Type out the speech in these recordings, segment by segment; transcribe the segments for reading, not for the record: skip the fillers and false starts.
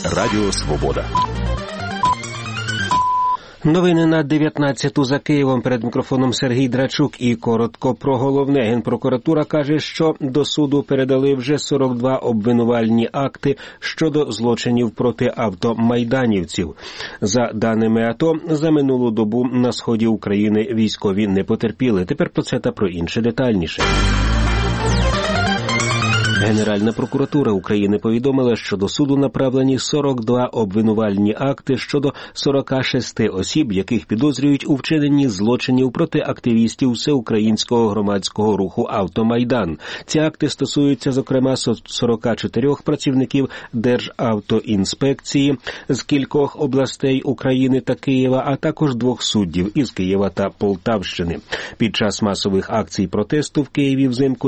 Радіо Свобода. Новини на 19-ту за Києвом. Перед мікрофоном Сергій Драчук. І коротко про головне. Генпрокуратура каже, що до суду передали вже 42 обвинувальні акти щодо злочинів проти автомайданівців. За даними АТО, за минулу добу на сході України військові не потерпіли. Тепер про це та про інше детальніше. Генеральна прокуратура України повідомила, що до суду направлені 42 обвинувальні акти щодо 46 осіб, яких підозрюють у вчиненні злочинів проти активістів всеукраїнського громадського руху «Автомайдан». Ці акти стосуються, зокрема, 44 працівників Державтоінспекції з кількох областей України та Києва, а також 2 суддів із Києва та Полтавщини. Під час масових акцій протесту в Києві взимку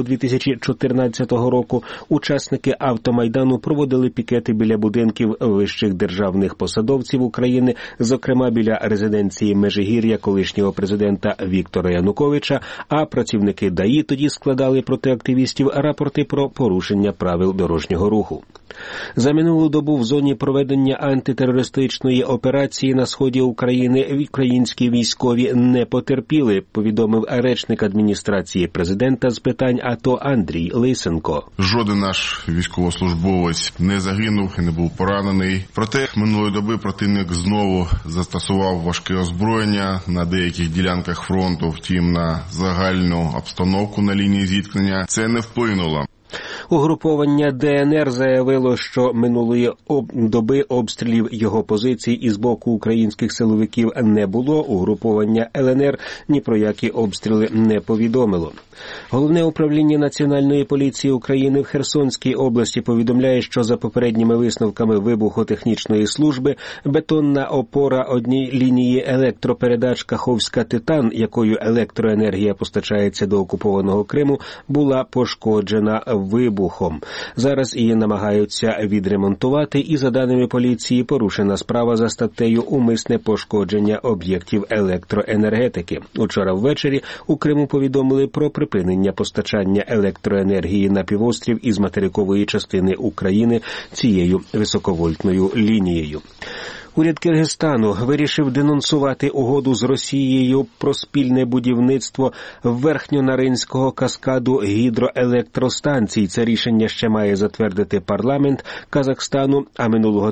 2014 року учасники «Автомайдану» проводили пікети біля будинків вищих державних посадовців України, зокрема біля резиденції Межигір'я колишнього президента Віктора Януковича, а працівники ДАІ тоді складали проти активістів рапорти про порушення правил дорожнього руху. За минулу добу в зоні проведення антитерористичної операції на сході України українські військові не потерпіли, повідомив речник адміністрації президента з питань АТО Андрій Лисенко. Жоден наш військовослужбовець не загинув і не був поранений. Проте минулої доби противник знову застосував важке озброєння на деяких ділянках фронту, втім на загальну обстановку на лінії зіткнення це не вплинуло. Угруповання ДНР заявило, що минулої доби обстрілів його позицій із боку українських силовиків не було. Угруповання ЛНР ні про які обстріли не повідомило. Головне управління Національної поліції України в Херсонській області повідомляє, що за попередніми висновками вибухотехнічної служби бетонна опора однієї лінії електропередач Каховська-Титан, якою електроенергія постачається до окупованого Криму, була пошкоджена вибухом. Зараз її намагаються відремонтувати і, за даними поліції, порушена справа за статтею «Умисне пошкодження об'єктів електроенергетики». Учора ввечері у Криму повідомили про припинення постачання електроенергії на півострів із материкової частини України цією високовольтною лінією. Уряд Киргизстану вирішив денонсувати угоду з Росією про спільне будівництво верхньонаринського каскаду гідроелектростанцій. Це рішення ще має затвердити парламент Казахстану, а минулого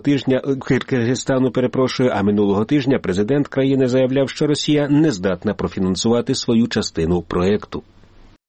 тижня президент країни заявляв, що Росія не здатна профінансувати свою частину проєкту.